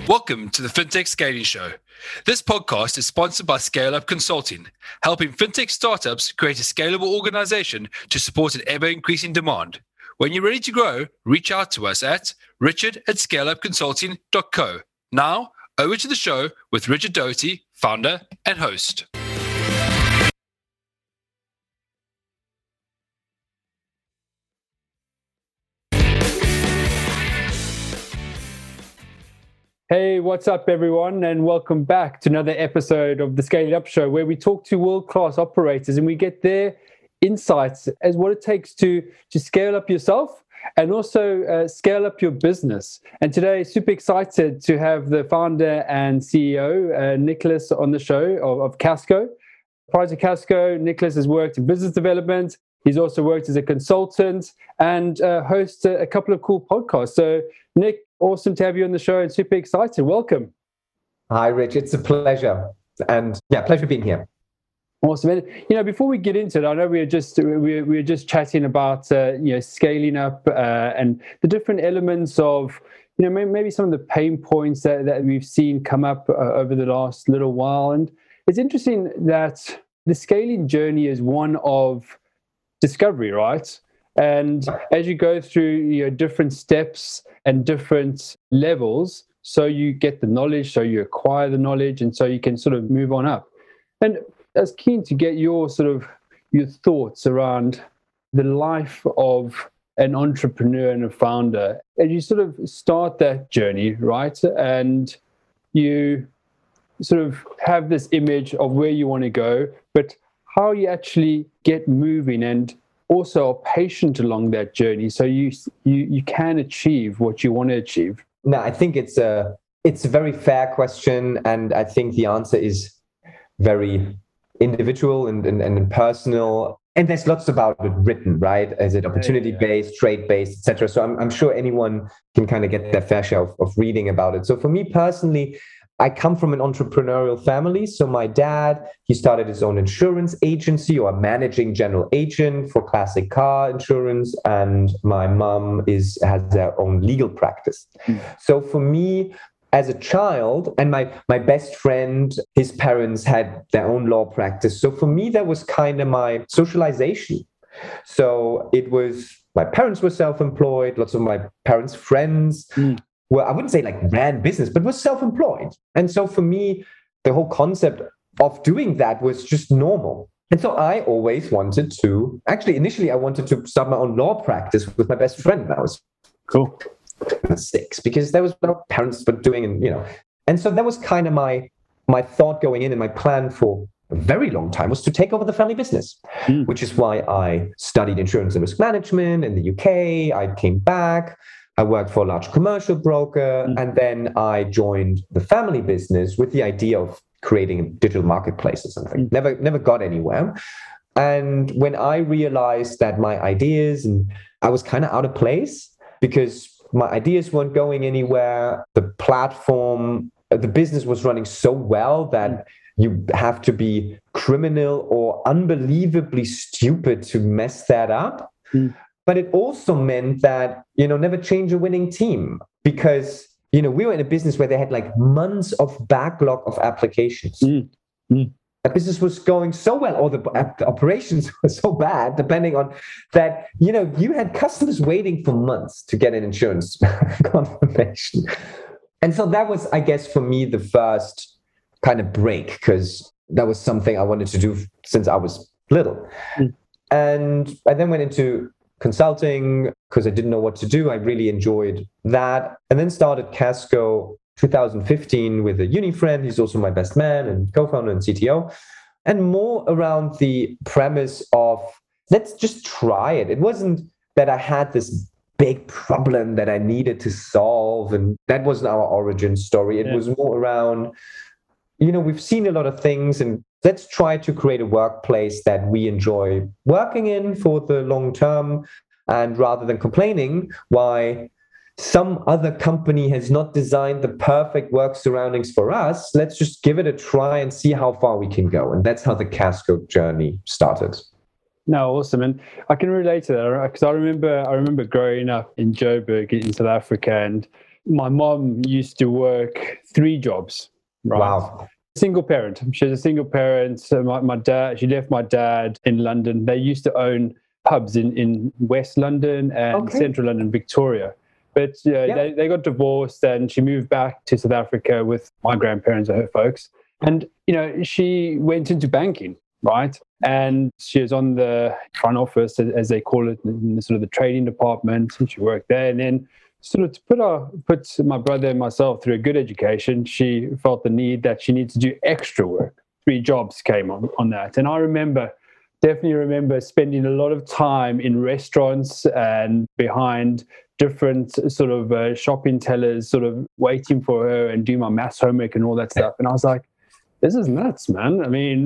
Welcome to the FinTech Scaling Show. This podcast is sponsored by Scale Up Consulting, helping FinTech startups create a scalable organization to support an ever-increasing demand. When you're ready to grow, reach out to us at richard@scaleupconsulting.co. Now, over to the show with Richard Doty, founder and host. Hey, what's up, everyone, and welcome back to another episode of the Scaling Up Show, where we talk to world-class operators and we get their insights as what it takes to scale up yourself and also scale up your business. And today, super excited to have the founder and CEO, Nicholas, on the show of Casco. Prior to Casco, Nicholas has worked in business development. He's also worked as a consultant and hosts a couple of cool podcasts. So, Nick, awesome to have you on the show and super excited. Welcome. Hi, Rich. It's a pleasure. And pleasure being here. Awesome. And, before we get into it, I know we were just chatting about, scaling up and the different elements of, maybe some of the pain points that we've seen come up over the last little while. And it's interesting that the scaling journey is one of discovery, right? And as you go through different steps and different levels, so you get the knowledge, so you acquire the knowledge, and so you can sort of move on up. And I was keen to get your thoughts around the life of an entrepreneur and a founder. As you sort of start that journey, right? And you sort of have this image of where you want to go, but how you actually get moving and also are patient along that journey, so you can achieve what you want to achieve. No, I think it's a very fair question, and I think the answer is very individual and personal. And there's lots about it written, right? Is it opportunity-based, trade-based, etc.? So I'm sure anyone can kind of get their fair share of reading about it. So for me personally, I come from an entrepreneurial family. So my dad, he started his own insurance agency or a managing general agent for classic car insurance. And my mom has their own legal practice. So for me, as a child, and my best friend, his parents had their own law practice. So for me, that was kind of my socialization. So it was, my parents were self-employed, lots of my parents' friends well, I wouldn't say like ran business, but was self-employed. And so for me, the whole concept of doing that was just normal. And so I always wanted to, initially I wanted to start my own law practice with my best friend when I was cool 6, because that was what our parents were doing. And so that was kind of my thought going in, and my plan for a very long time was to take over the family business, which is why I studied insurance and risk management in the UK. I came back. I worked for a large commercial broker, and then I joined the family business with the idea of creating a digital marketplace or something. Never got anywhere. And when I realized that my ideas, and I was kind of out of place because my ideas weren't going anywhere, the platform, the business was running so well that you have to be criminal or unbelievably stupid to mess that up. But it also meant that, never change a winning team, because, we were in a business where they had like months of backlog of applications. The business was going so well, or the operations were so bad, depending on that, you had customers waiting for months to get an insurance confirmation. And so that was, I guess, for me, the first kind of break, because that was something I wanted to do since I was little. And I then went into consulting because I didn't know what to do. I really enjoyed that. And then started Casco 2015 with a uni friend. He's also my best man and co-founder and CTO. And more around the premise of, let's just try it. It wasn't that I had this big problem that I needed to solve, and that wasn't our origin story. It was more around, we've seen a lot of things, and let's try to create a workplace that we enjoy working in for the long term. And rather than complaining why some other company has not designed the perfect work surroundings for us, let's just give it a try and see how far we can go. And that's how the Casco journey started. No, awesome. And I can relate to that because I remember growing up in Joburg in South Africa, and my mom used to work 3 jobs, right? Wow. Single parent. She was a single parent. So my dad, she left my dad in London. They used to own pubs in West London and Central London, Victoria. But they got divorced, and she moved back to South Africa with my grandparents and her folks. And, she went into banking, right? And she was on the front office, as they call it, in the sort of the trading department. And she worked there. And then sort of to put my brother and myself through a good education, she felt the need that she needed to do extra work. 3 jobs came on that. And I definitely remember spending a lot of time in restaurants and behind different sort of shopping tellers, sort of waiting for her and doing my maths homework and all that stuff. And I was like, this is nuts, man. I mean,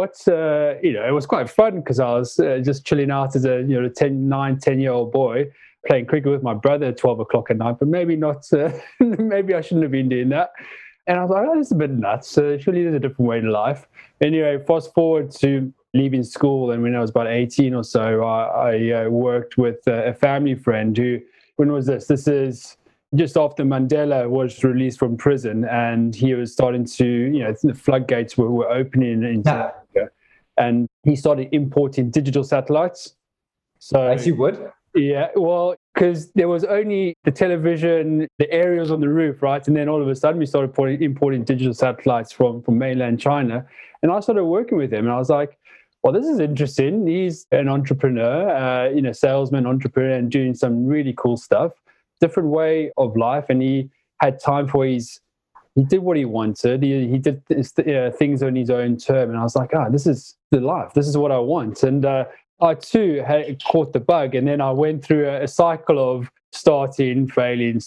it was quite fun because I was just chilling out as a 10-year-old boy, playing cricket with my brother at 12 o'clock at night, but maybe not, maybe I shouldn't have been doing that. And I was like, oh, this is a bit nuts. Surely there's a different way to life. Anyway, fast forward to leaving school, and when I was about 18 or so, I worked with a family friend who, when was this? This is just after Mandela was released from prison, and he was starting to, the floodgates were opening in South Africa, and he started importing digital satellites. So, as you would? Yeah, well, because there was only the television, the aerials on the roof, right? And then all of a sudden we started importing digital satellites from mainland China. And I started working with him, and I was like, well, this is interesting. He's an entrepreneur, salesman, entrepreneur, and doing some really cool stuff, different way of life. And he had time for he did what he wanted. He did things on his own term. And I was like, this is the life. This is what I want. And I too had caught the bug, and then I went through a cycle of starting, failing,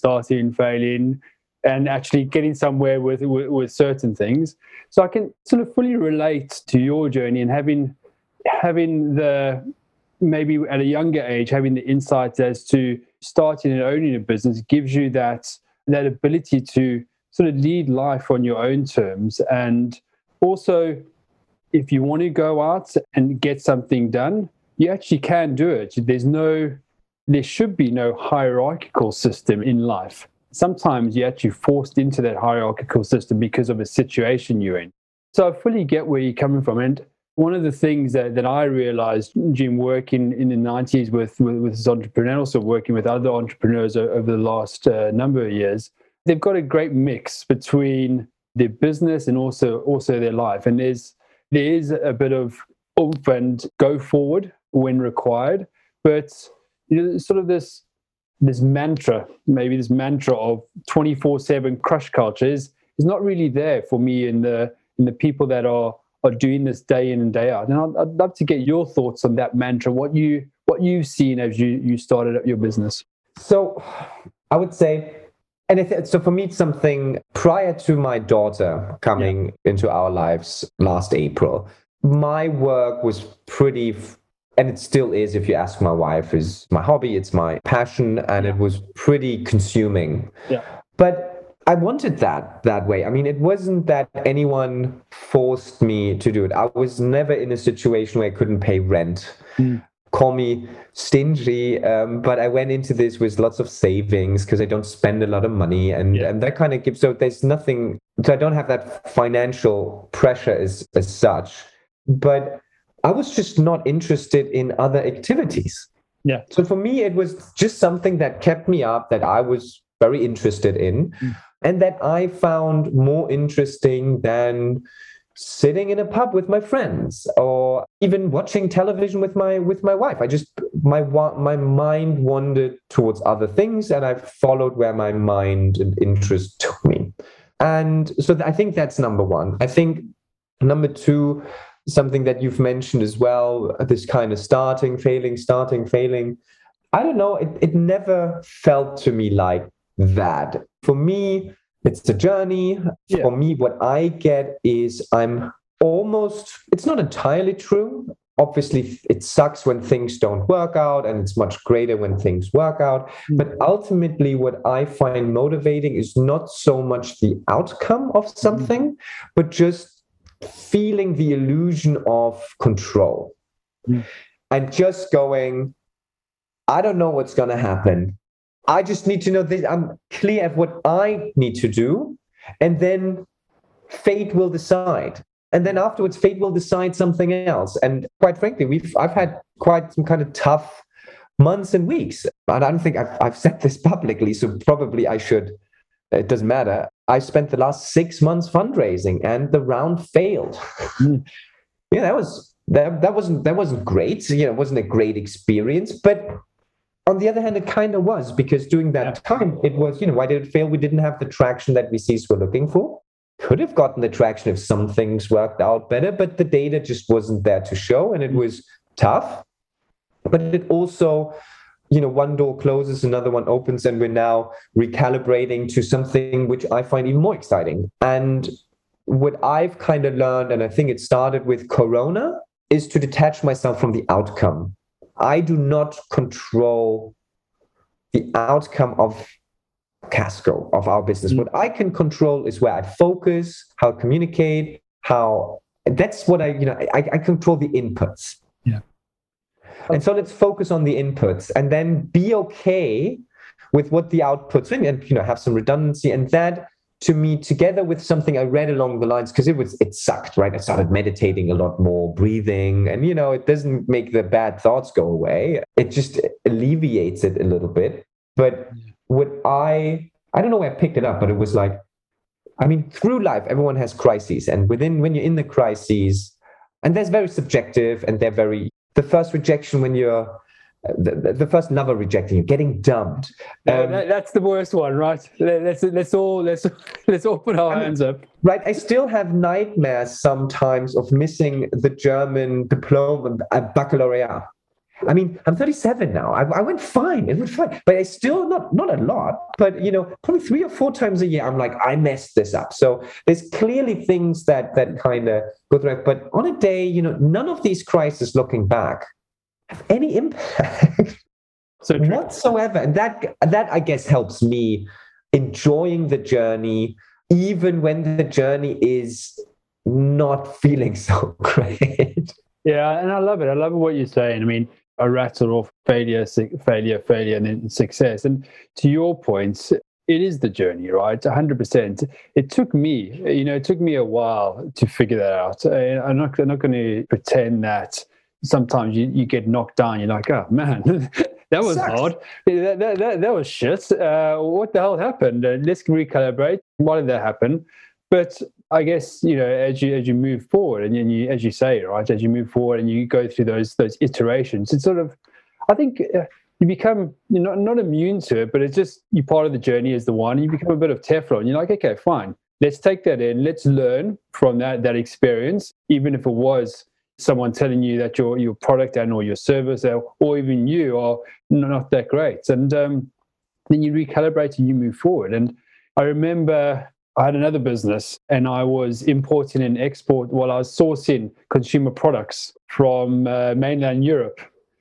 and actually getting somewhere with certain things. So I can sort of fully relate to your journey, and having the, maybe at a younger age, having the insights as to starting and owning a business gives you that ability to sort of lead life on your own terms. And also, if you want to go out and get something done, you actually can do it. There should be no hierarchical system in life. Sometimes you're actually forced into that hierarchical system because of a situation you're in. So I fully get where you're coming from. And one of the things that I realized, Jim, working in the 90s with this entrepreneur, also working with other entrepreneurs over the last number of years, they've got a great mix between their business and also their life. And there is a bit of oomph and go forward when required, but sort of this mantra of 24/7 crush culture is not really there for me in the people that are doing this day in and day out. And I'd love to get your thoughts on that mantra, what you've seen as you started up your business. So I would say, so for me, it's something prior to my daughter coming into our lives last April. My work was pretty, and it still is, if you ask my wife, is my hobby, it's my passion, and it was pretty consuming. Yeah. But I wanted that way. I mean, it wasn't that anyone forced me to do it. I was never in a situation where I couldn't pay rent. Call me stingy, but I went into this with lots of savings because I don't spend a lot of money, and that kind of gives, so there's nothing, so I don't have that financial pressure as such. But I was just not interested in other activities. Yeah. So for me, it was just something that kept me up, that I was very interested in, and that I found more interesting than sitting in a pub with my friends, or even watching television with my wife. My mind wandered towards other things, and I followed where my mind and interest took me. And so I think that's number one. I think number two, something that you've mentioned as well, this kind of starting, failing. I don't know, it never felt to me like that. For me, it's a journey. Yeah. For me, what I get is it's not entirely true. Obviously, it sucks when things don't work out, and it's much greater when things work out. But ultimately, what I find motivating is not so much the outcome of something, but just feeling the illusion of control. And just going, I don't know what's going to happen, I just need to know that I'm clear of what I need to do, and then fate will decide. And then afterwards, fate will decide something else. And quite frankly, I've had quite some kind of tough months and weeks. And I don't think I've said this publicly, so probably I should. It doesn't matter. I spent the last 6 months fundraising, and the round failed. That wasn't great. It wasn't a great experience, but on the other hand, it kind of was, because during that time, it was, why did it fail? We didn't have the traction that VCs were looking for. Could have gotten the traction if some things worked out better, but the data just wasn't there to show, and it was tough. But it also, one door closes, another one opens, and we're now recalibrating to something which I find even more exciting. And what I've kind of learned, and I think it started with Corona, is to detach myself from the outcome. I do not control the outcome of Casco, of our business. What I can control is where I focus, how I communicate, that's what I control the inputs. Yeah. And so let's focus on the inputs, and then be okay with what the outputs, and have some redundancy. And that, to me, together with something I read along the lines, because it sucked, right? I started meditating a lot more, breathing, and it doesn't make the bad thoughts go away. It just alleviates it a little bit. But what I don't know where I picked it up, but it was like, through life, everyone has crises. And when you're in the crises, and that's very subjective, and the first rejection when you're, the first lover rejecting you, getting dumped. That's the worst one, right? Let's all put our hands up. Right. I still have nightmares sometimes of missing the German diploma, baccalaureate. I'm 37 now. I went fine. It went fine. But I still, not a lot, but, probably 3 or 4 times a year, I'm like, I messed this up. So there's clearly things that kind of go through. But on a day, none of these crises looking back have any impact whatsoever. And that, I guess, helps me enjoying the journey, even when the journey is not feeling so great. Yeah, and I love it. I love what you're saying. I rattle off failure, and then success. And to your points, it is the journey, right? 100%. It took me a while to figure that out. I'm not going to pretend that sometimes you get knocked down. You're like, oh man, that was hard. That was shit. What the hell happened? Let's recalibrate. Why did that happen? But I guess, as you move forward, and you, as you say, right, as you move forward and you go through those iterations, it's sort of, I think you become, you're not immune to it, but it's just, you're part of the journey as the one, and you become a bit of Teflon. You're like, okay, fine, let's take that in, let's learn from that experience, even if it was someone telling you that your product and or your service or even you are not that great. And then you recalibrate and you move forward. And I remember I had another business, and I was importing and I was sourcing consumer products from mainland Europe,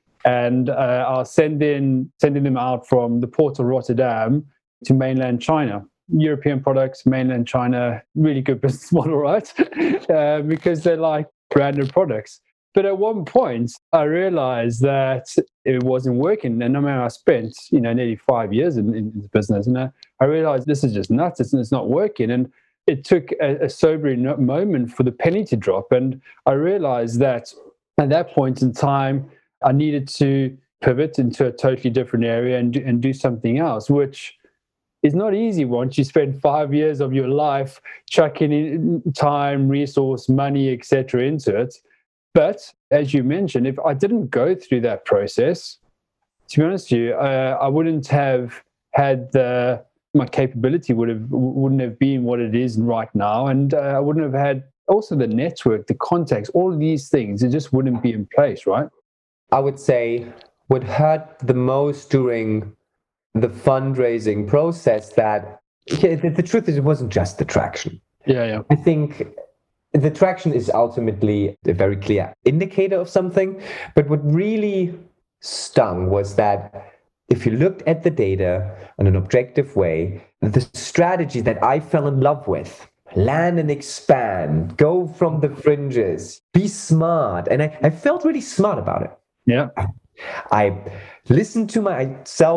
and I was sending them out from the port of Rotterdam to mainland China. European products, mainland China, really good business model, right? Because they're like branded products. But at one point, I realized that it wasn't working. And I spent, nearly 5 years in the business. And I realized this is just nuts. It's not working. And it took a sobering moment for the penny to drop. And I realized that at that point in time, I needed to pivot into a totally different area and do something else, which is not easy once you spend 5 years of your life chucking in time, resource, money, etc. into it. But as you mentioned, if I didn't go through that process, to be honest with you, I wouldn't have had my capability wouldn't have been what it is right now, and I wouldn't have had also the network, the contacts, all of these things. It just wouldn't be in place, right? I would say what hurt the most during the fundraising process that the truth is it wasn't just the traction. Yeah. I think the traction is ultimately a very clear indicator of something. But what really stung was that if you looked at the data in an objective way, the strategy that I fell in love with, land and expand, go from the fringes, be smart. And I felt really smart about it. Yeah. I listened to myself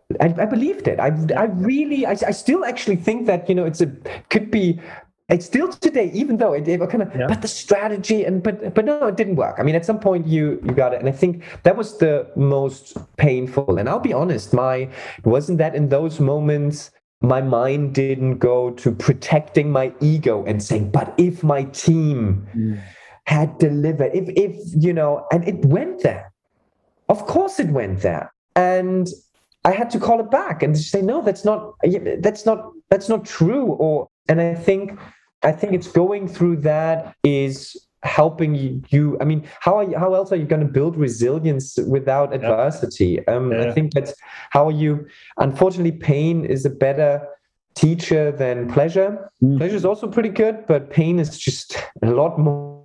I believed it. I really, I still actually think that, it's still today, even though it kind of, but the strategy but no, it didn't work. I mean, at some point you got it. And I think that was the most painful. And I'll be honest, wasn't that in those moments, my mind didn't go to protecting my ego and saying, but if my team had delivered, if and it went there. Of course it went there. And I had to call it back and say, no, that's not true. And I think it's going through that is helping you. I mean, how else are you going to build resilience without adversity? I think that's how you. Unfortunately, pain is a better teacher than pleasure. Pleasure is also pretty good, but pain is just a lot more.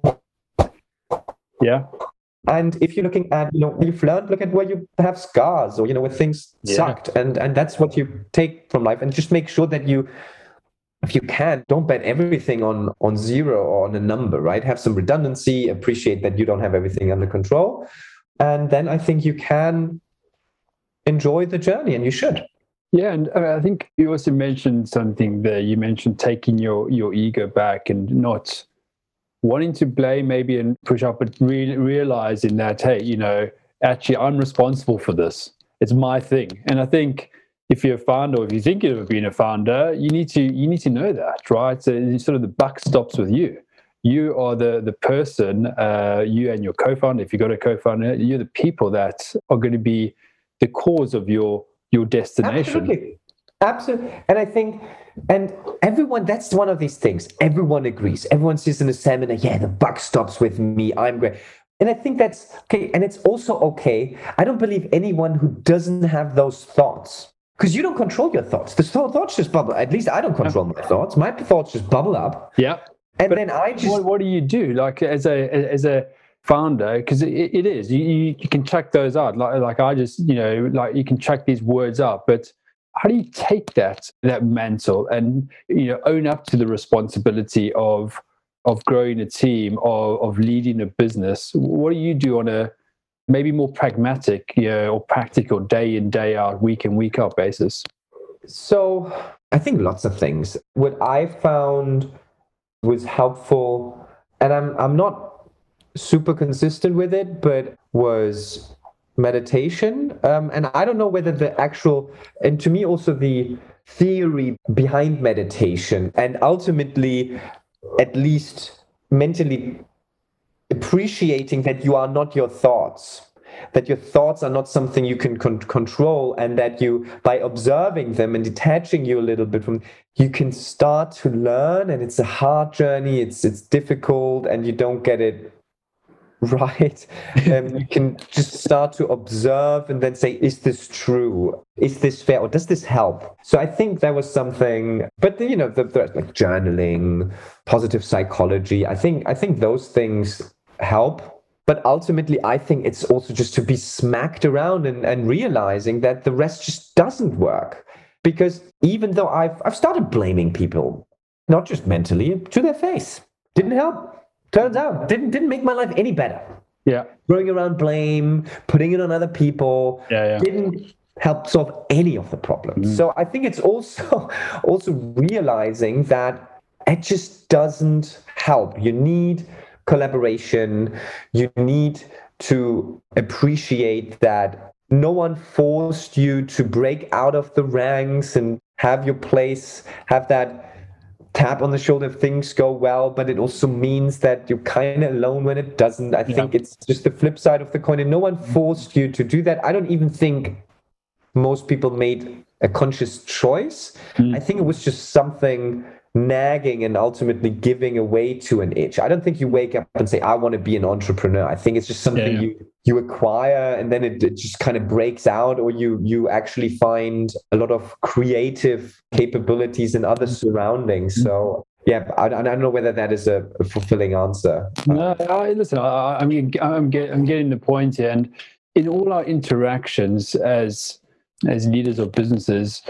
Yeah. And if you're looking at, you've learned, look at where you have scars or, where things sucked. And that's what you take from life. And just make sure that you, if you can, don't bet everything on zero or on a number, right? Have some redundancy, appreciate that you don't have everything under control. And then I think you can enjoy the journey, and you should. Yeah, and I think you also mentioned something there. You mentioned taking your ego back and not wanting to blame maybe and push up, but realizing that, hey, actually I'm responsible for this. It's my thing. And I think if you're a founder, or if you think you've been a founder, you need to know that, right? So sort of the buck stops with you. You are the person, you and your co-founder, if you've got a co-founder, you're the people that are going to be the cause of your destination. Absolutely. And I think, and everyone, that's one of these things. Everyone agrees. Everyone says in a seminar, the buck stops with me. I'm great. And I think that's okay. And it's also okay. I don't believe anyone who doesn't have those thoughts, because you don't control your thoughts. The thoughts just bubble. At least I don't control my thoughts. My thoughts just bubble up. Yeah. And then I just... What do you do? Like as a founder, because it is, you can check those out. Like I just, like you can check these words up, but how do you take that mantle and own up to the responsibility of growing a team, of leading a business? What do you do on a maybe more pragmatic, or practical, day in, day out, week in, week out basis? So I think lots of things. What I found was helpful, and I'm not super consistent with it, but was meditation. And I don't know whether the actual, and to me also the theory behind meditation, and ultimately at least mentally appreciating that you are not your thoughts, that your thoughts are not something you can control, and that you, by observing them and detaching you a little bit from, you can start to learn. And it's a hard journey, it's difficult, and you don't get it right. You can just start to observe and then say, is this true? Is this fair? Or does this help? So I think that was something, but the like journaling, positive psychology, I think those things help. But ultimately, I think it's also just to be smacked around and realizing that the rest just doesn't work. Because even though I've started blaming people, not just mentally, to their face, didn't help. Turns out, didn't make my life any better. Yeah. Throwing around blame, putting it on other people, didn't help solve any of the problems. So I think it's also realizing that it just doesn't help. You need collaboration. You need to appreciate that no one forced you to break out of the ranks and have your place, have that tap on the shoulder if things go well, but it also means that you're kind of alone when it doesn't. I think it's just the flip side of the coin, and no one forced you to do that. I don't even think most people made a conscious choice. I think it was just something nagging and ultimately giving away to an itch. I don't think you wake up and say, I want to be an entrepreneur. I think it's just something you acquire, and then it just kind of breaks out, or you actually find a lot of creative capabilities in other surroundings. So I don't know whether that is a fulfilling answer. No, listen, I'm getting the point here. And in all our interactions as leaders of businesses,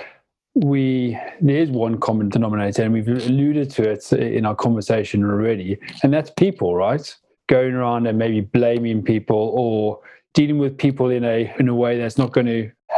there's one common denominator, and we've alluded to it in our conversation already, and that's people, right? Going around and maybe blaming people or dealing with people in a way that's not going to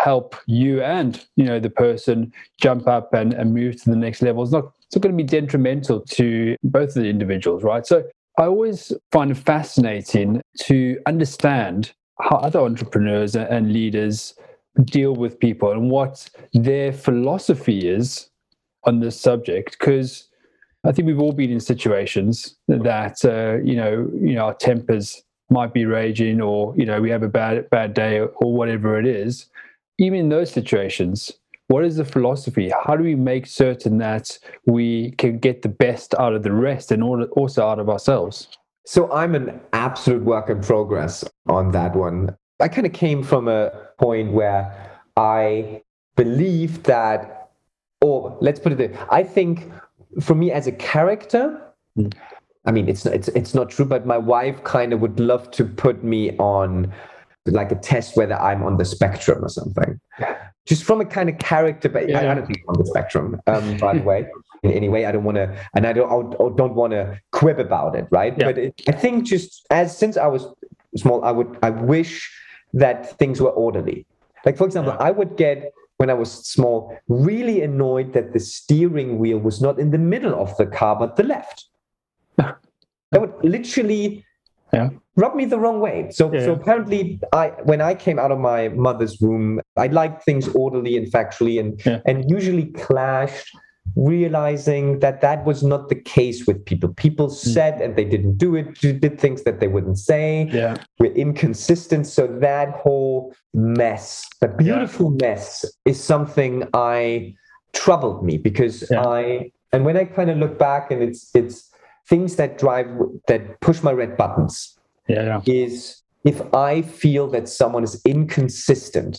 help you and, the person jump up and move to the next level. It's not going to be detrimental to both of the individuals, right? So I always find it fascinating to understand how other entrepreneurs and leaders deal with people and what their philosophy is on this subject, because I think we've all been in situations that our tempers might be raging, or we have a bad day, or whatever it is. Even in those situations, what is the philosophy? How do we make certain that we can get the best out of the rest and also out of ourselves? So I'm an absolute work in progress on that one. I kind of came from a point where I believe that, or let's put it this, I think for me as a character, I mean, it's not true, but my wife kind of would love to put me on like a test whether I'm on the spectrum or something. Just from a kind of character, but I don't think I'm on the spectrum, by the way. In any way, I don't want to, and I don't want to quib about it, right? Yeah. But I think just since I was small, I wish that things were orderly. Like, for example, I would get, when I was small, really annoyed that the steering wheel was not in the middle of the car, but the left. That would literally rub me the wrong way. So apparently, when I came out of my mother's womb, I liked things orderly and factually, and usually clashed, realizing that was not the case with people. People said and they didn't do it, did things that they wouldn't say. Yeah. We're inconsistent. So that whole mess, that beautiful mess, is something troubled me, because and when I kind of look back, and it's things that push my red buttons, is if I feel that someone is inconsistent,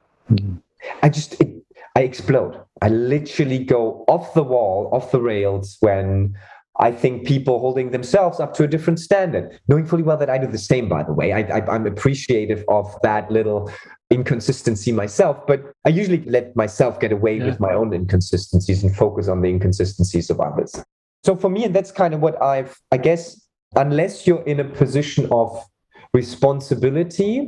I explode. I literally go off the wall, off the rails, when I think people holding themselves up to a different standard, knowing fully well that I do the same, by the way. I'm appreciative of that little inconsistency myself, but I usually let myself get away with my own inconsistencies and focus on the inconsistencies of others. So for me, that's kind of what I guess, unless you're in a position of responsibility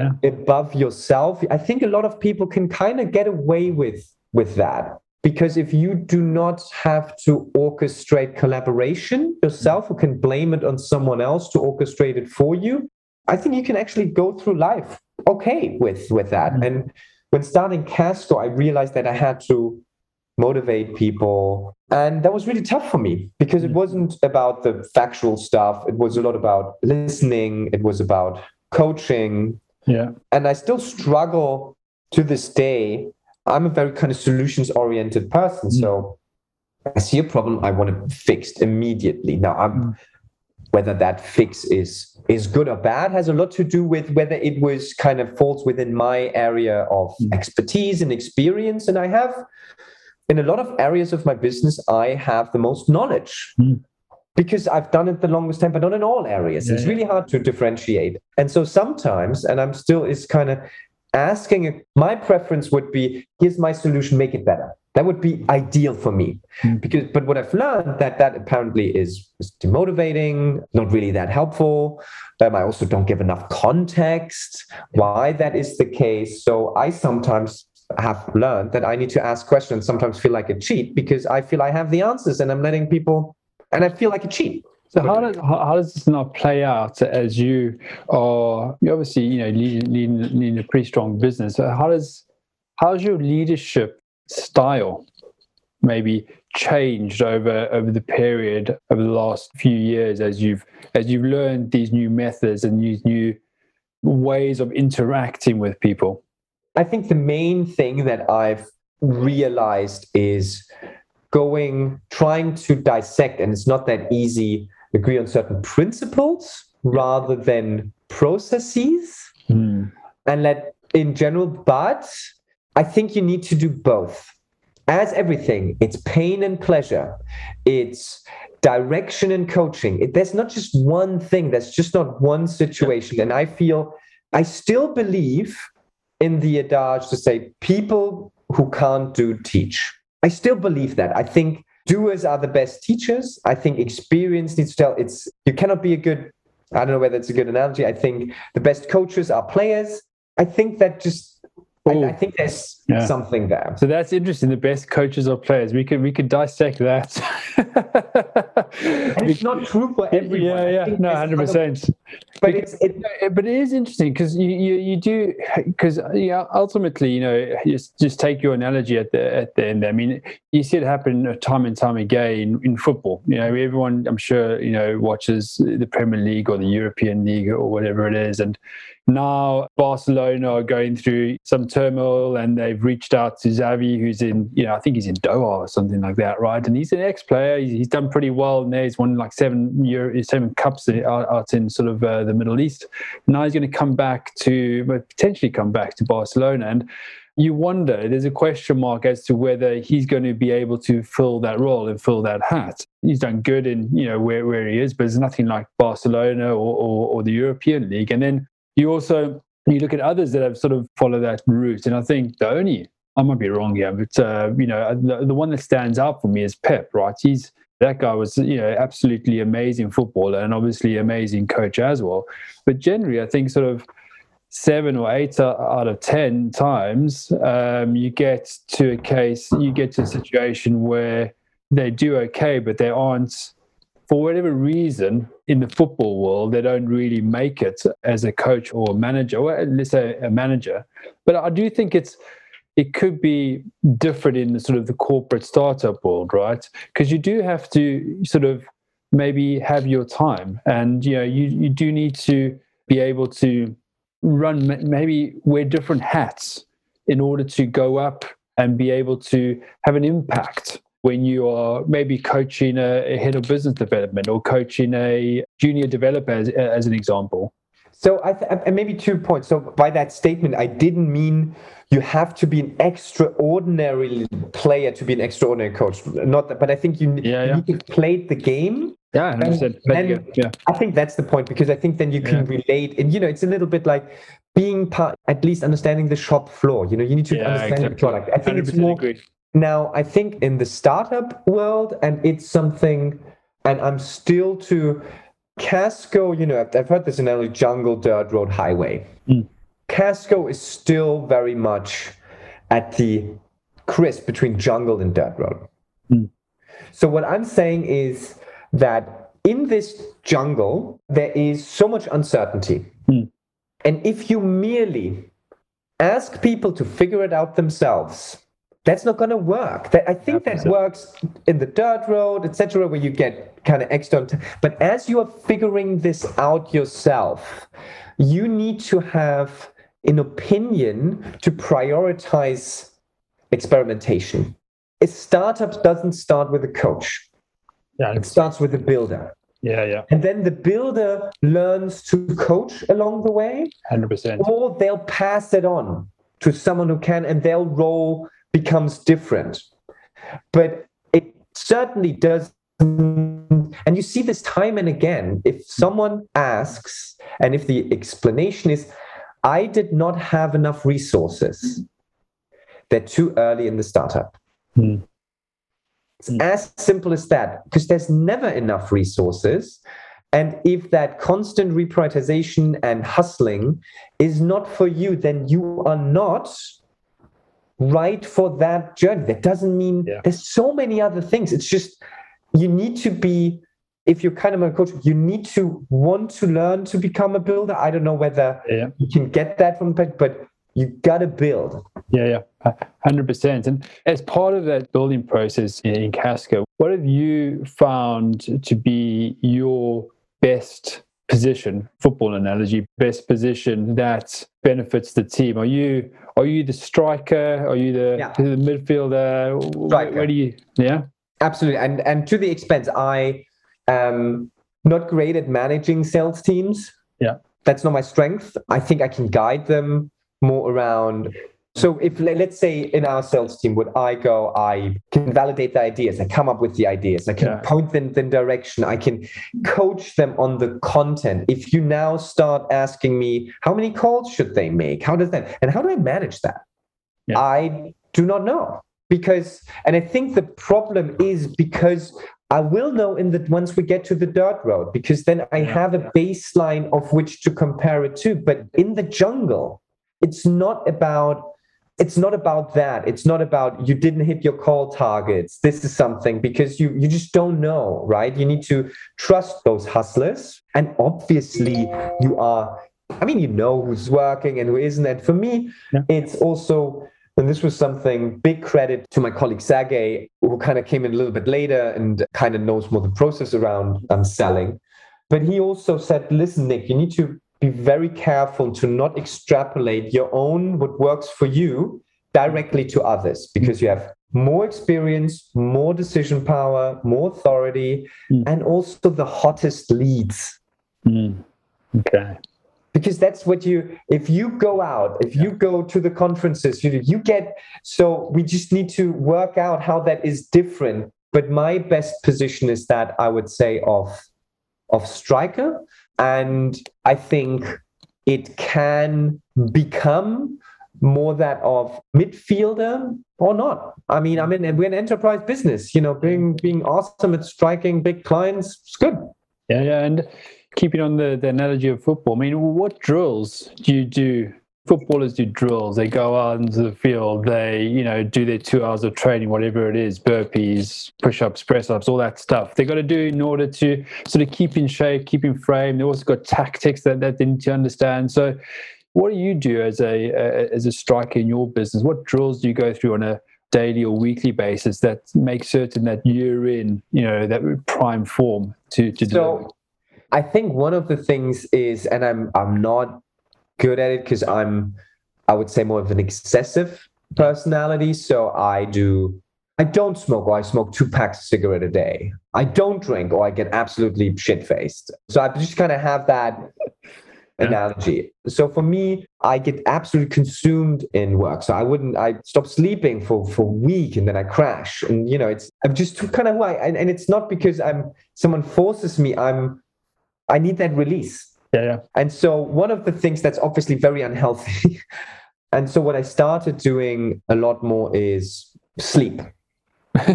above yourself, I think a lot of people can kind of get away with that. Because if you do not have to orchestrate collaboration yourself, who can blame it on someone else to orchestrate it for you, I think you can actually go through life okay with that. And when starting Casco, I realized that I had to motivate people. And that was really tough for me, because it wasn't about the factual stuff. It was a lot about listening. It was about coaching. Yeah. And I still struggle to this day. I'm a very kind of solutions-oriented person. So I see a problem, I want it fixed immediately. Now, whether that fix is good or bad has a lot to do with whether it was kind of falls within my area of expertise and experience. And I have, in a lot of areas of my business, I have the most knowledge because I've done it the longest time, but not in all areas. It's really hard to differentiate. And so sometimes, and I'm still is kind of asking, my preference would be, here's my solution, make it better. That would be ideal for me. But what I've learned that apparently is demotivating, not really that helpful. I also don't give enough context why that is the case. So I sometimes have learned that I need to ask questions, sometimes feel like a cheat, because I feel I have the answers and I'm letting people, and I feel like a cheat. So how does this not play out as you obviously leading a pretty strong business? So how's your leadership style maybe changed over the period over the last few years as you've learned these new methods and these new ways of interacting with people? I think the main thing that I've realized is trying to dissect, and it's not that easy, agree on certain principles rather than processes, and let in general, but I think you need to do both. As everything, it's pain and pleasure, it's direction and coaching. There's not just one thing, there's just not one situation. And I still believe in the adage to say, people who can't do, teach. I still believe that. I think doers are the best teachers. I think experience needs to tell. You cannot be I don't know whether it's a good analogy. I think the best coaches are players. I think that just I think there's something there. So that's interesting. The best coaches or players. We could dissect that. And it's not true for everyone. Yeah. No, 100%. But but it is interesting because you do, because ultimately, just take your analogy at the end. I mean, you see it happen time and time again in football. Everyone, I'm sure, watches the Premier League or the European League or whatever it is, and now Barcelona are going through some turmoil, and they've reached out to Xavi, who's in, I think he's in Doha or something like that, right? And he's an ex-player. He's done pretty well in there. He's won like 7 cups out in sort of the Middle East. Now he's going to potentially come back to Barcelona. And you wonder, there's a question mark as to whether he's going to be able to fill that role and fill that hat. He's done good in, where he is, but there's nothing like Barcelona or the European League. And then you look at others that have sort of followed that route. And I think I might be wrong here, but, the one that stands out for me is Pep, right? That guy was, absolutely amazing footballer and obviously amazing coach as well. But generally, I think sort of 7 or 8 out of 10 times, you get to a situation where they do okay, but they aren't, for whatever reason, in the football world, they don't really make it as a coach or a manager, or let's say a manager. But I do think it could be different in the sort of the corporate startup world, right? Because you do have to sort of maybe have your time, and you do need to be able to maybe wear different hats in order to go up and be able to have an impact when you are maybe coaching a head of business development or coaching a junior developer as an example. So I maybe 2 points. So by that statement, I didn't mean you have to be an extraordinary player to be an extraordinary coach. Not that, but I think you need to play the game. Yeah, 100%. I think that's the point, because I think then you can relate. And, it's a little bit like being part, at least understanding the shop floor. You need to understand the product. I think it's more. Agreed. Now, I think in the startup world, and it's something, and I'm still to Casco, I've heard this analogy, jungle, dirt road, highway. Casco is still very much at the crisp between jungle and dirt road. So what I'm saying is that in this jungle, there is so much uncertainty. And if you merely ask people to figure it out themselves, that's not going to work. I think that works in the dirt road, etc., where you get kind of external. But as you are figuring this out yourself, you need to have an opinion to prioritize experimentation. A startup doesn't start with a coach. It starts with a builder. And then the builder learns to coach along the way. 100%. Or they'll pass it on to someone who can, and their role becomes different. But it certainly does, and you see this time and again. If someone asks, and if the explanation is, I did not have enough resources, they're too early in the startup. It's as simple as that, because there's never enough resources. And if that constant reprioritization and hustling is not for you, then you are not right for that journey. That doesn't mean there's so many other things. It's just, you need to be, if you're kind of a coach, you need to want to learn to become a builder. I don't know whether you can get that from the, but you got to build. 100%. And as part of that building process in Casco, what have you found to be your best position, football analogy, best position that benefits the team? Are you the striker? Are you the midfielder? Striker. Where do you? Absolutely. And to the expense, I am not great at managing sales teams. That's not my strength. I think I can guide them more around. So if, let's say in our sales team, would I go, I can validate the ideas, I come up with the ideas, I can point them in direction, I can coach them on the content. If you now start asking me, how many calls should they make? How does that, and how do I manage that? I do not know. Because, and I think the problem is because I will know once we get to the dirt road, because then I have a baseline of which to compare it to. But in the jungle, it's not about it's not about that. It's not about you didn't hit your call targets. This is something because you just don't know, right? You need to trust those hustlers. And obviously you know who's working and who isn't. And for me, it's also, and this was something, big credit to my colleague Sergey, who kind of came in a little bit later and kind of knows more the process around selling. But he also said, listen, Nick, you need to be very careful to not extrapolate your own, what works for you, directly to others, because you have more experience, more decision power, more authority, and also the hottest leads. Okay. Because that's what if you go out, if you go to the conferences, you get, so we just need to work out how that is different. But my best position is that I would say of striker. And I think it can become more that of midfielder or not. I mean, we're an enterprise business, being awesome at striking big clients, it's good. Yeah. And keeping on the analogy of football, I mean, what drills do you do? Footballers do drills. They go out into the field. They, do their 2 hours of training, whatever it is, burpees, push-ups, press-ups, all that stuff. They got to do in order to sort of keep in shape, keep in frame. They also got tactics that they need to understand. So what do you do as a striker in your business? What drills do you go through on a daily or weekly basis that make certain that you're in, that prime form to do? I think one of the things is, and I'm not good at it because I would say more of an excessive personality. So I don't smoke, or I smoke 2 packs of cigarette a day. I don't drink, or I get absolutely shit-faced. So I just kind of have that analogy. So for me, I get absolutely consumed in work. So I stop sleeping for a week and then I crash. And, I'm just kind of who and it's not because someone forces me. I need that release. Yeah. And so one of the things that's obviously very unhealthy, and so what I started doing a lot more is sleep. I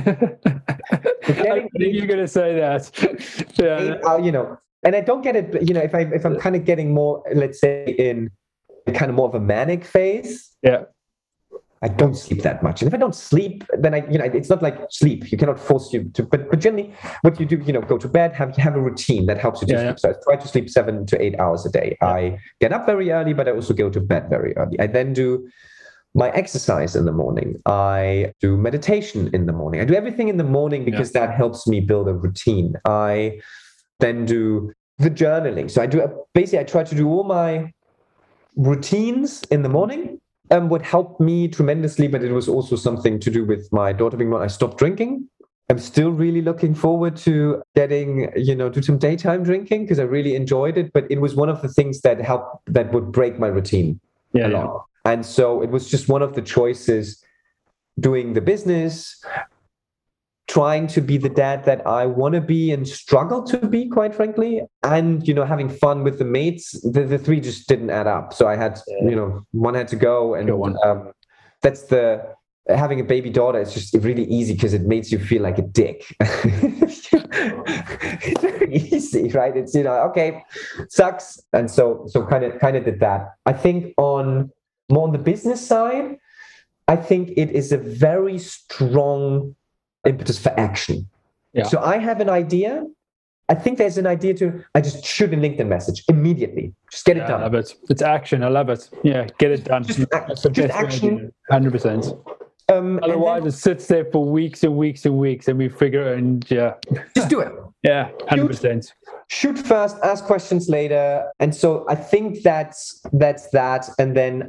think you're going to say that. And I don't get it, if I'm kind of getting more, let's say, in kind of more of a manic phase. Yeah. I don't sleep that much. And if I don't sleep, then it's not like sleep. You cannot force you to, but generally what you do, go to bed, have a routine that helps you to sleep. So I try to sleep 7 to 8 hours a day. Yeah. I get up very early, but I also go to bed very early. I then do my exercise in the morning. I do meditation in the morning. I do everything in the morning because that helps me build a routine. I then do the journaling. So I try to do all my routines in the morning. What helped me tremendously, but it was also something to do with my daughter being born. I stopped drinking. I'm still really looking forward to getting, do some daytime drinking because I really enjoyed it. But it was one of the things that would break my routine a lot. And so it was just one of the choices, doing the business, trying to be the dad that I want to be and struggle to be, quite frankly, and having fun with the mates. The 3 just didn't add up. So I had, one had to go, and that's having a baby daughter is just really easy because it makes you feel like a dick. It's very easy, right? It's okay, sucks, and so kind of did that. I think more on the business side, I think it is a very strong impetus for action. Yeah. So I have an idea. I think there's an idea I just shoot a LinkedIn message immediately. Just get it done. I love it. It's action. I love it. Yeah, get it done. Just action. 100%. Otherwise, it sits there for weeks and weeks and weeks, and we figure just do it. Yeah, 100%. Shoot first, ask questions later. And so I think that's that. And then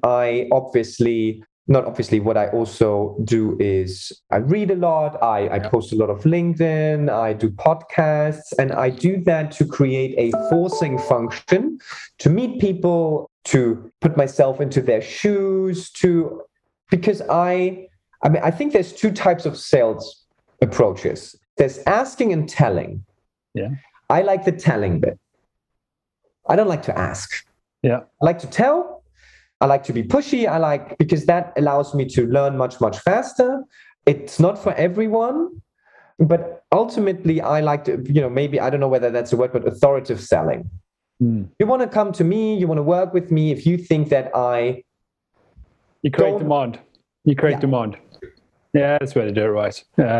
what I also do is I read a lot. I post a lot of LinkedIn. I do podcasts, and I do that to create a forcing function to meet people, to put myself into their shoes, because I think there's 2 types of sales approaches. There's asking and telling. Yeah. I like the telling bit. I don't like to ask. Yeah. I like to tell. I like to be pushy. Because that allows me to learn much, much faster. It's not for everyone, but ultimately I like to, maybe, I don't know whether that's a word, but authoritative selling. You want to come to me, you want to work with me if you think that you create demand. You create demand. Yeah, that's the way to do it, right?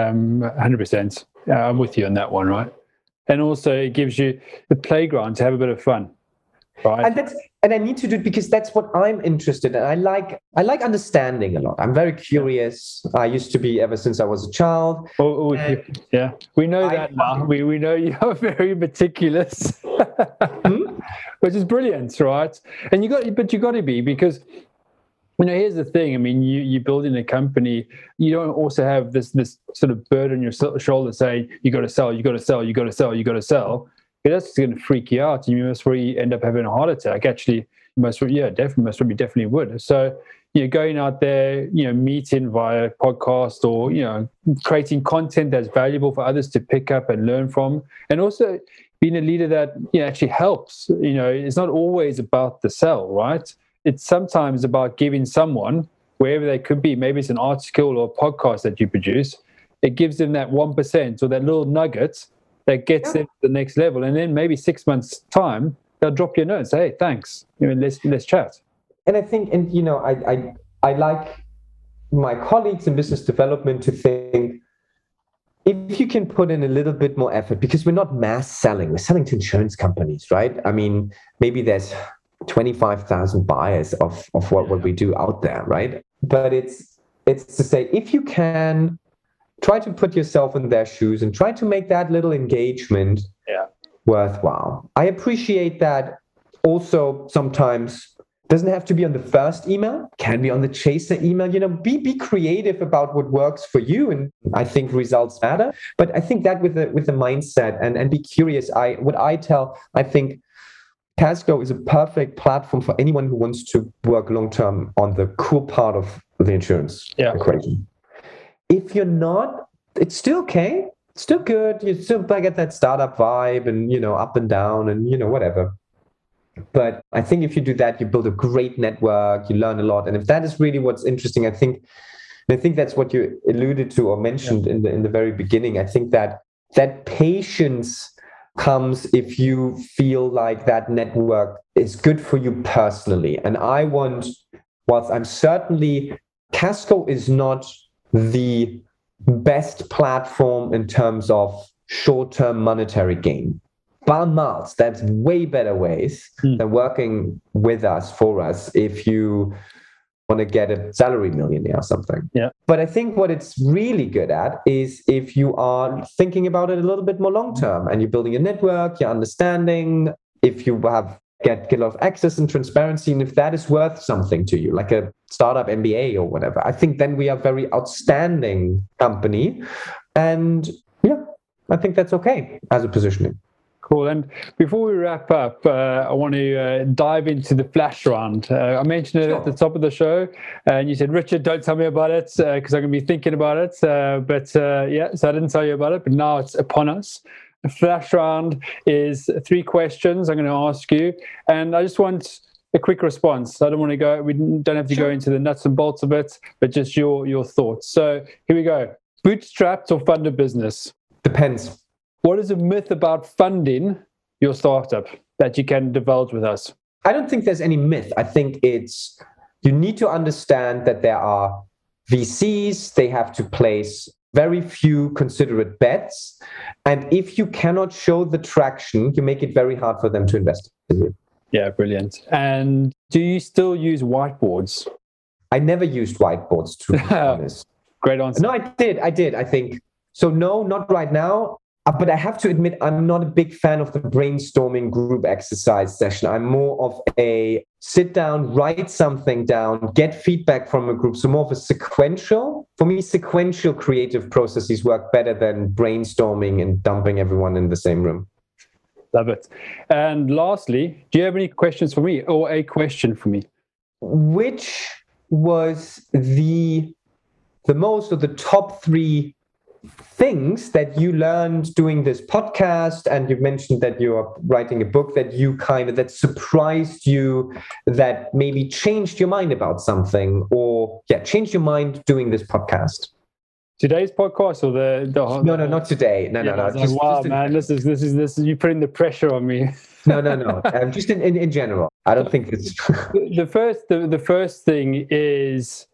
100%. I'm with you on that one, right? And also it gives you the playground to have a bit of fun, right? And I need to do it because that's what I'm interested in. I like understanding a lot. I'm very curious. I used to be ever since I was a child. Yeah, we know that now. We know you're very meticulous, which is brilliant, right? And you got to be, because here's the thing. I mean, you building a company, you don't also have this sort of burden on your shoulder saying you got to sell, you got to sell, you got to sell, you got to sell. That's going to freak you out. You must really end up having a heart attack. Actually, definitely would. So you're going out there, meeting via podcast or creating content that's valuable for others to pick up and learn from, and also being a leader that actually helps. It's not always about the sell, right? It's sometimes about giving someone, wherever they could be, maybe it's an article or a podcast that you produce, it gives them that 1% or that little nugget that gets them to the next level. And then maybe 6 months' time, they'll drop you a note and say, hey, thanks, let's chat. And I think, I like my colleagues in business development to think, if you can put in a little bit more effort, because we're not mass selling, we're selling to insurance companies, right? I mean, maybe there's 25,000 buyers of what we do out there, right? But it's to say, if you can try to put yourself in their shoes and try to make that little engagement worthwhile. I appreciate that. Also, sometimes doesn't have to be on the first email, can be on the chaser email. Be creative about what works for you, and I think results matter. But I think that with the mindset and be curious. I think Casco is a perfect platform for anyone who wants to work long term on the cool part of the insurance equation. If you're not, it's still okay. It's still good. You still get that startup vibe and, up and down and, whatever. But I think if you do that, you build a great network, you learn a lot. And if that is really what's interesting, I think that's what you alluded to or mentioned in the very beginning. I think that patience comes if you feel like that network is good for you personally. And whilst I'm certainly, Casco is not the best platform in terms of short-term monetary gain. Bar miles, that's way better ways than working with us, for us, if you want to get a salary millionaire or something. Yeah. But I think what it's really good at is if you are thinking about it a little bit more long-term and you're building a network, you're understanding, if you get a lot of access and transparency, and if that is worth something to you, like a startup MBA or whatever, I think then we are a very outstanding company. And I think that's okay as a positioning. Cool. And before we wrap up, I want to dive into the flash round. I mentioned it at the top of the show, and you said, Richard, don't tell me about it because I'm going to be thinking about it. So I didn't tell you about it, but now it's upon us. The flash round is 3 questions I'm going to ask you, and I just want a quick response. I don't want to go, we don't have to go into the nuts and bolts of it, but just your thoughts. So here we go. Bootstrapped or funded business? Depends. What is a myth about funding your startup that you can divulge with us? I don't think there's any myth. I think you need to understand that there are VCs, they have to place very few considerate bets. And if you cannot show the traction, you make it very hard for them to invest in you. Yeah, brilliant. And do you still use whiteboards? I never used whiteboards, to be honest. Great answer. No, I did, I think. So no, not right now. But I have to admit, I'm not a big fan of the brainstorming group exercise session. I'm more of a sit down, write something down, get feedback from a group. So more of a sequential creative processes work better than brainstorming and dumping everyone in the same room. Love it. And lastly, do you have any questions for me or a question for me? Which was the most of the top 3 things that you learned doing this podcast? And you mentioned that you are writing a book that that surprised you, that maybe changed your mind about something, or changed your mind doing this podcast. Today's podcast or the No, not today. No. Man, this is you putting the pressure on me. No. Just in general. I don't think it's the first thing is,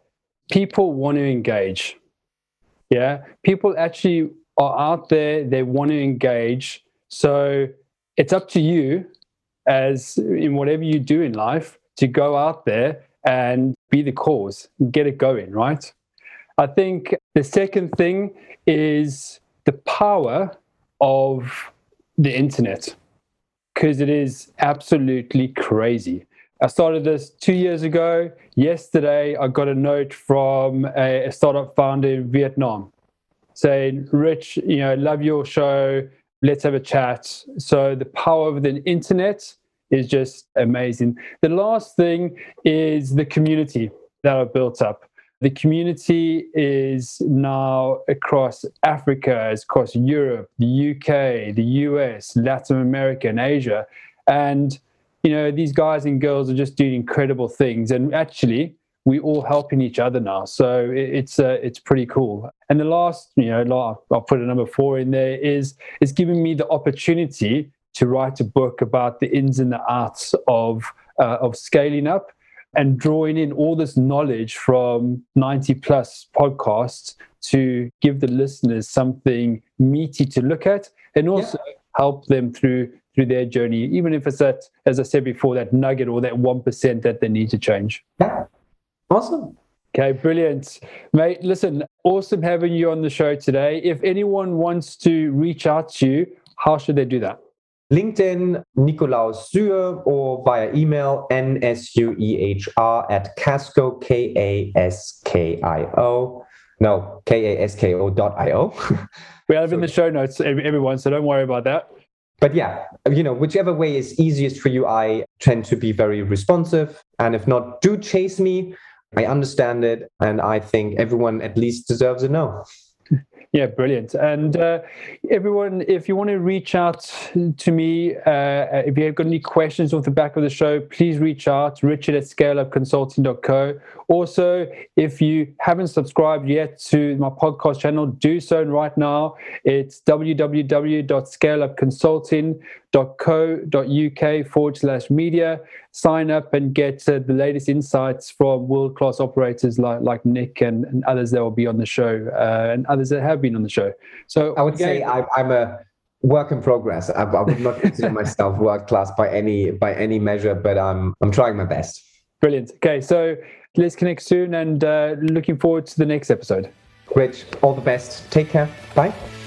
people want to engage. Yeah, people actually are out there, they want to engage. So it's up to you, as in whatever you do in life, to go out there and be the cause, get it going, right? I think the second thing is the power of the internet, because it is absolutely crazy. I started this 2 years ago. Yesterday, I got a note from a startup founder in Vietnam saying, Rich, love your show. Let's have a chat. So the power of the internet is just amazing. The last thing is the community that I've built up. The community is now across Africa, it's across Europe, the UK, the US, Latin America, and Asia. And these guys and girls are just doing incredible things, and actually we all helping each other now. So it's pretty cool. And the last, I'll put a number 4 in there, is giving me the opportunity to write a book about the ins and the outs of scaling up and drawing in all this knowledge from 90 plus podcasts to give the listeners something meaty to look at, and also help them through their journey, even if it's that, as I said before, that nugget or that 1% that they need to change. Yeah. Awesome. Okay, brilliant. Mate, listen, awesome having you on the show today. If anyone wants to reach out to you, how should they do that? LinkedIn, Nikolaus Sühe, or via email, nsuehr@Kasko, Kaskio. No, Kasko.io. We have in the show notes, everyone, so don't worry about that. But yeah, whichever way is easiest for you, I tend to be very responsive. And if not, do chase me. I understand it. And I think everyone at least deserves a no. Yeah, brilliant. And everyone, if you want to reach out to me, if you have got any questions off the back of the show, please reach out, richard@scaleupconsulting.co. Also, if you haven't subscribed yet to my podcast channel, do so right now. It's www.scaleupconsulting.co.uk/media. Sign up and get the latest insights from world-class operators like Nick and others that will be on the show, and others that have been on the show. So I would say I'm a work in progress. I would not consider myself world-class by any measure, but I'm trying my best. Brilliant. Okay, so let's connect soon, and looking forward to the next episode. Rich, all the best. Take care. Bye.